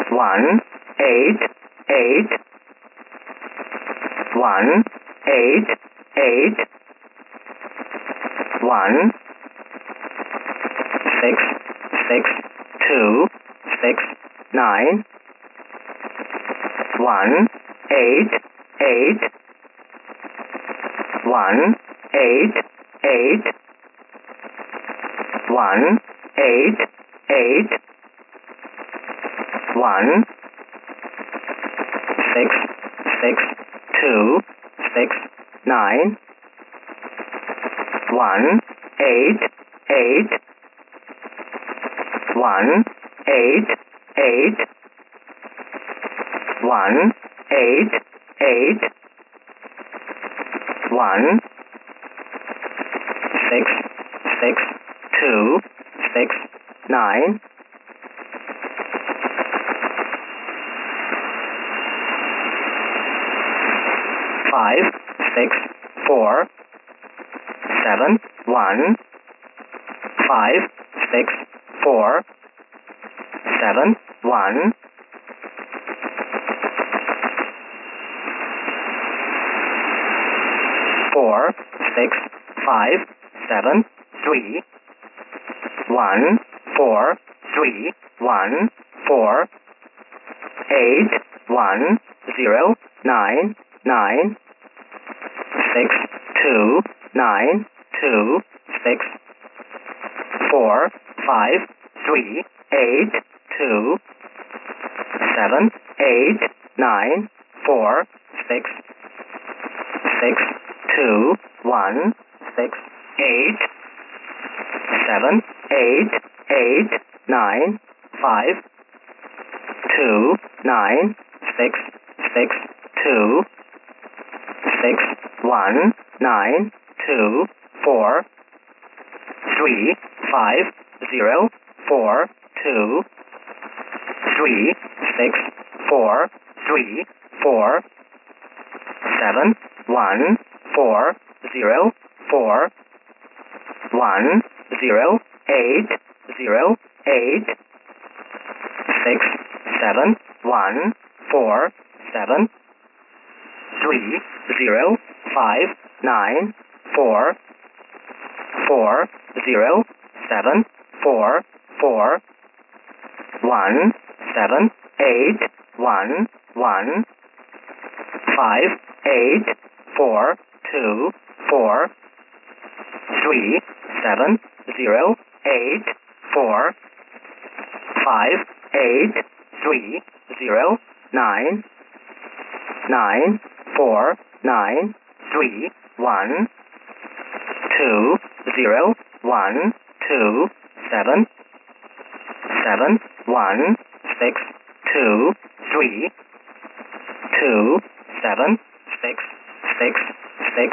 1 8 8 1 8 8 1 6 6 2 6 9 1 8 8 1 8 8 1 8 8 1 6 6 2 6 9 1 8 8 1 8 8 1 8 8 1 6 6 2 6 9 5 6 4 7 1 5 6 4 7 1 4 6 5 7 3 1 4 3 1 4 8 1 0 9 9 6 2 9 2 6 4 5 3 8 2 7 8 9 4 6 6 2 1 6 8 7 8 8 9 5 2 9 6 6 2 6 1 9 2 4 3 5 0 4 2 3 6 4 3 4 7 1 4 0 4 1 0 8 0 8 6 7 1 4 7 3 0 5 9 4 4 0 7 4 4 1 7 8 1 1 5 8 4 2 4 3 7 0 8 4 5 8 3 0 9 9 4 9 3 1 2 0 1 2 7 7 1 6 2 3 2 7 6 6 6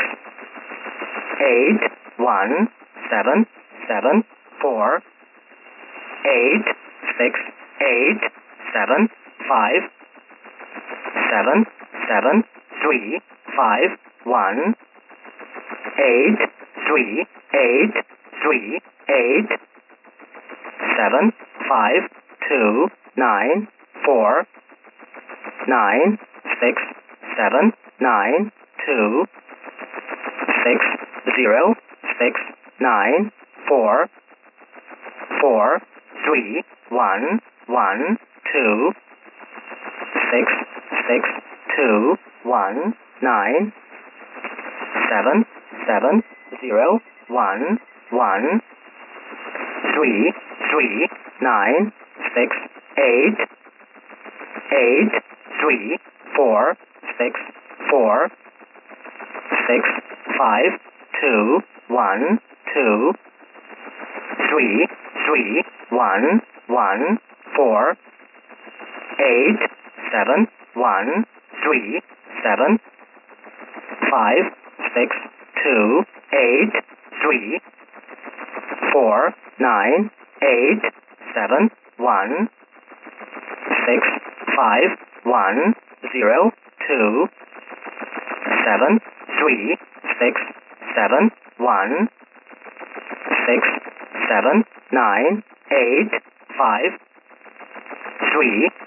8 1 7 7 4 8 6 8 7 5 7 7 3 5 1 8 3 8 3 8 7 5 2 9 4 9 6 7 9 2 6 0 6 9 4 4 3 1 1 2 6 6 2 1 9 7 7 0 1 1 3 3 9 6 8 8 3 4 6 4 6 5 2 1 2 3 3 1 1 4 8 7 1 3 7 5 6 2 8 3 4 9 8 7 1 6 5 1 0 2 7 3 6 7 1 6 7 9 8 5 3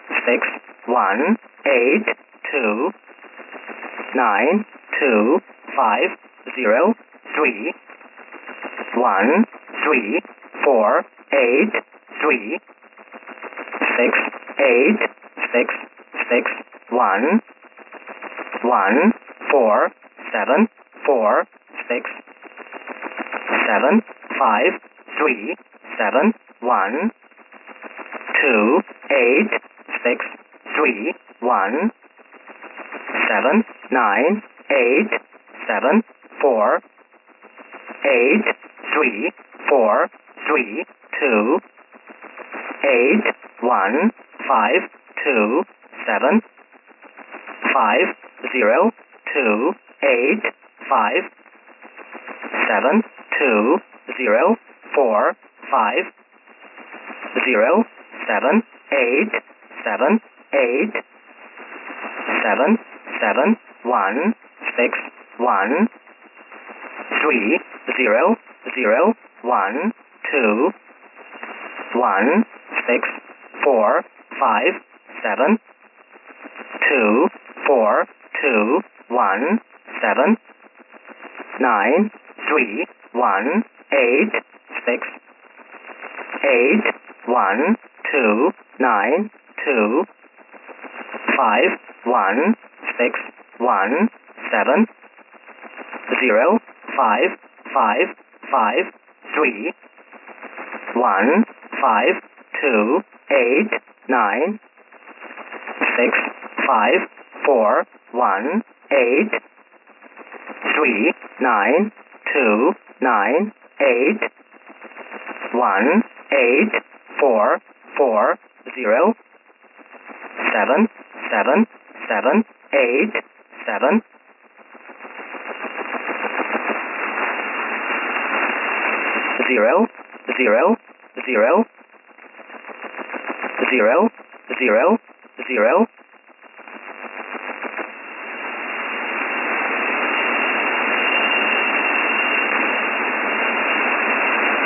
6 1 8 2 9 2 5 0 3 1 3 4 8 3 6 8 6 6 1 1 4 7 4 6 7 5 3 7 1 2 8 6 3 1 7 9 8 7 4 8 3 4 3 2 8 1 5 2 7 5 0 2 8 5 7 2 0 4 5 0 7 8 7 8 7 7 1 6 1 3 0 0 1 2 1 6 4 5 7 2 4 2 1 7 9 3 1 8 6 8 1 2 9 2 5 1 6 1 7 0 5 5 5 3 1 5 2 8 9 6 5 4 1 8 3 9 2 9 8 1 8 4 4 0 7 7 7 8 7 0 0 0 0 0 0